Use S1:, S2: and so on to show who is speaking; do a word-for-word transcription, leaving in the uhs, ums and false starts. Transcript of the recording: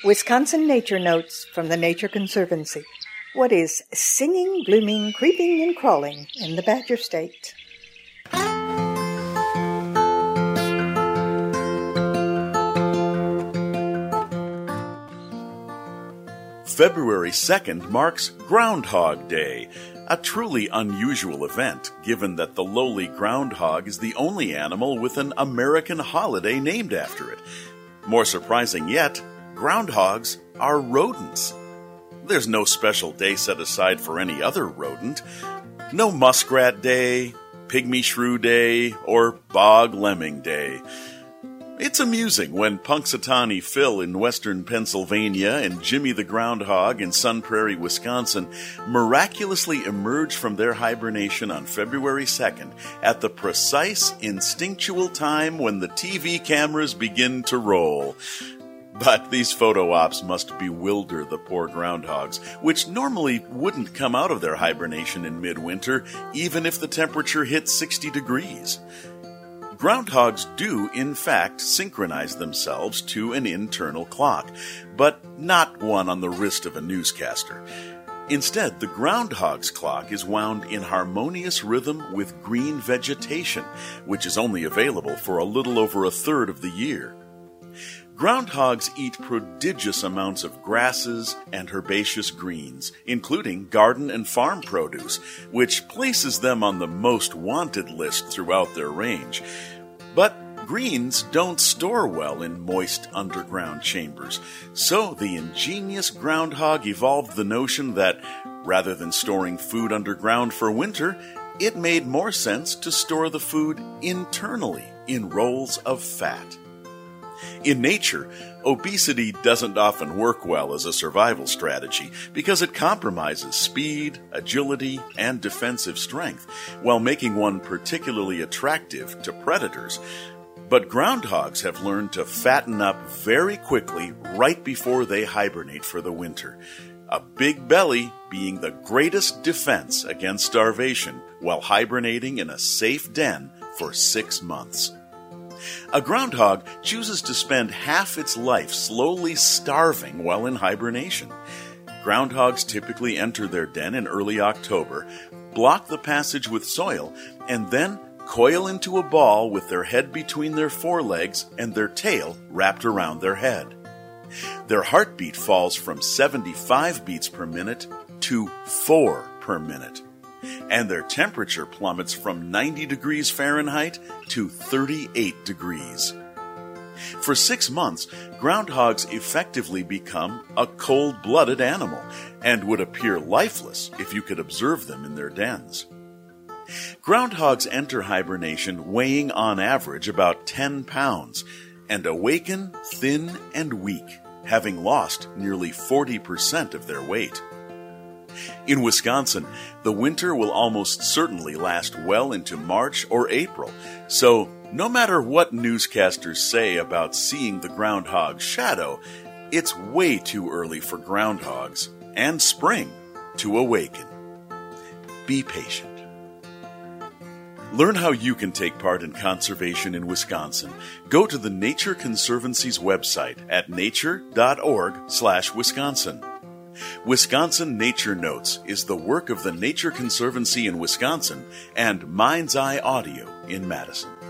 S1: Wisconsin Nature Notes from the Nature Conservancy. What is singing, blooming, creeping, and crawling in the Badger State?
S2: February second marks Groundhog Day, a truly unusual event given that the lowly groundhog is the only animal with an American holiday named after it. More surprising yet, groundhogs are rodents. There's no special day set aside for any other rodent. No Muskrat Day, Pygmy Shrew Day, or Bog Lemming Day. It's amusing when Punxsutawney Phil in western Pennsylvania and Jimmy the Groundhog in Sun Prairie, Wisconsin miraculously emerge from their hibernation on February second at the precise instinctual time when the T V cameras begin to roll. But these photo ops must bewilder the poor groundhogs, which normally wouldn't come out of their hibernation in midwinter, even if the temperature hit sixty degrees. Groundhogs do, in fact, synchronize themselves to an internal clock, but not one on the wrist of a newscaster. Instead, the groundhog's clock is wound in harmonious rhythm with green vegetation, which is only available for a little over a third of the year. Groundhogs eat prodigious amounts of grasses and herbaceous greens, including garden and farm produce, which places them on the most wanted list throughout their range. But greens don't store well in moist underground chambers, so the ingenious groundhog evolved the notion that, rather than storing food underground for winter, it made more sense to store the food internally in rolls of fat. In nature, obesity doesn't often work well as a survival strategy because it compromises speed, agility, and defensive strength, while making one particularly attractive to predators. But groundhogs have learned to fatten up very quickly right before they hibernate for the winter, a big belly being the greatest defense against starvation while hibernating in a safe den for six months. A groundhog chooses to spend half its life slowly starving while in hibernation. Groundhogs typically enter their den in early October, block the passage with soil, and then coil into a ball with their head between their forelegs and their tail wrapped around their head. Their heartbeat falls from seventy-five beats per minute to four per minute. And their temperature plummets from ninety degrees Fahrenheit to thirty-eight degrees. For six months, groundhogs effectively become a cold-blooded animal and would appear lifeless if you could observe them in their dens. Groundhogs enter hibernation weighing on average about ten pounds and awaken thin and weak, having lost nearly forty percent of their weight. In Wisconsin, the winter will almost certainly last well into March or April, so no matter what newscasters say about seeing the groundhog's shadow, it's way too early for groundhogs and spring to awaken. Be patient. Learn how you can take part in conservation in Wisconsin. Go to the Nature Conservancy's website at nature dot org slash Wisconsin. Wisconsin Nature Notes is the work of the Nature Conservancy in Wisconsin and Mind's Eye Audio in Madison.